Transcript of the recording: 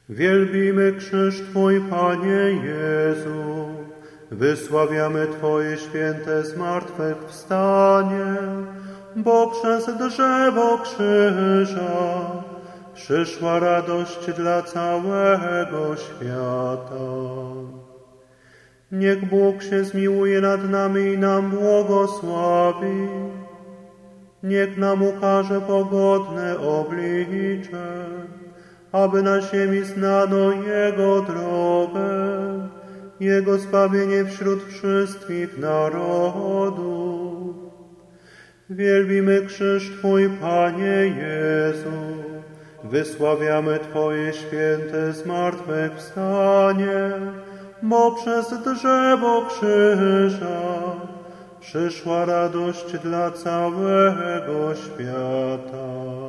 Wielbimy krzyż Twój, Panie Jezu, wysławiamy Twoje święte zmartwychwstanie, bo przez drzewo krzyża przyszła radość dla całego świata. Niech Bóg się zmiłuje nad nami i nam błogosławi. Niech nam ukaże pogodne oblicze, aby na ziemi znano Jego drogę, Jego zbawienie wśród wszystkich narodów. Wielbimy krzyż Twój, Panie Jezu, wysławiamy Twoje święte zmartwychwstanie, bo przez drzewo krzyża przyszła radość dla całego świata.